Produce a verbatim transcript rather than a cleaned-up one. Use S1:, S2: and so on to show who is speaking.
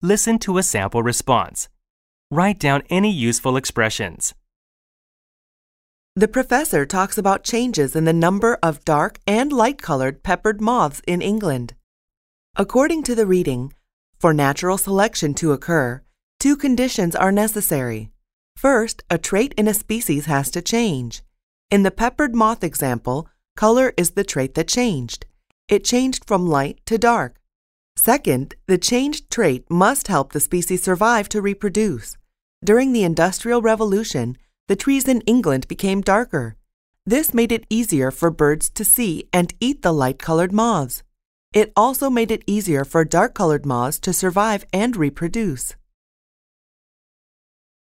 S1: listen to a sample response. Write down any useful expressions.
S2: The professor talks about changes in the number of dark and light-colored peppered moths in England. According to the reading, for natural selection to occur, two conditions are necessary. First, a trait in a species has to change. In the peppered moth example, color is the trait that changed. It changed from light to dark. Second, the changed trait must help the species survive to reproduce. During the Industrial Revolution, the trees in England became darker. This made it easier for birds to see and eat the light-colored moths. It also made it easier for dark-colored moths to survive and reproduce.